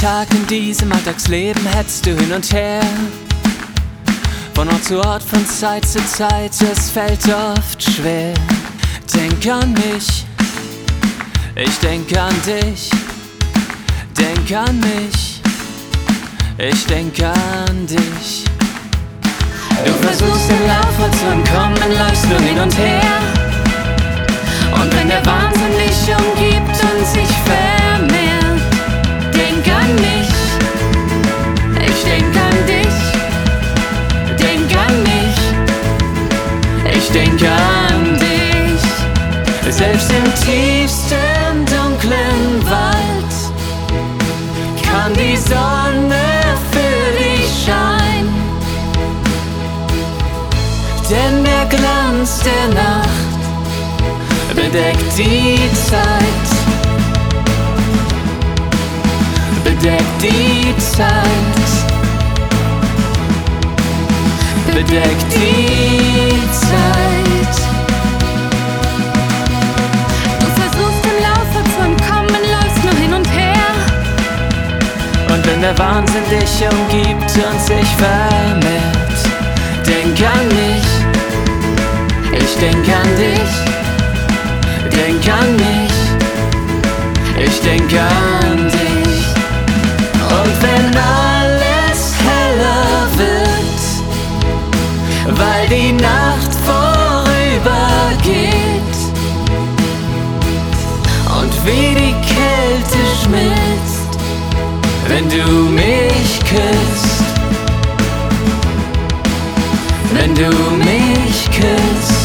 Tag in diesem Alltagsleben hetzt du hin und her, von Ort zu Ort, von Zeit zu Zeit, es fällt oft schwer. Denk an mich, ich denk an dich. Denk an mich, ich denk an dich. Du versuchst im Laufe zu entkommen, läufst du hin und her. Und wenn der Wahnsinn dich umgibt und sich vermehrt, denk an mich, ich denk an dich. Denk an mich, ich denk an dich. Selbst im tiefsten dunklen Wald kann die Sonne für dich scheinen, denn der Glanz der Nacht bedeckt die Zeit, bedeckt die Zeit, bedeckt die Zeit. Du versuchst im Laufe zu entkommen, läufst nur hin und her. Und wenn der Wahnsinn dich umgibt und sich vermehrt, denk an mich, ich denk an dich. Denk an mich, ich denk an dich. Und wenn alles heller wird, weil die Nacht vorübergeht und wie die Kälte schmilzt, wenn du mich küsst, wenn du mich küsst.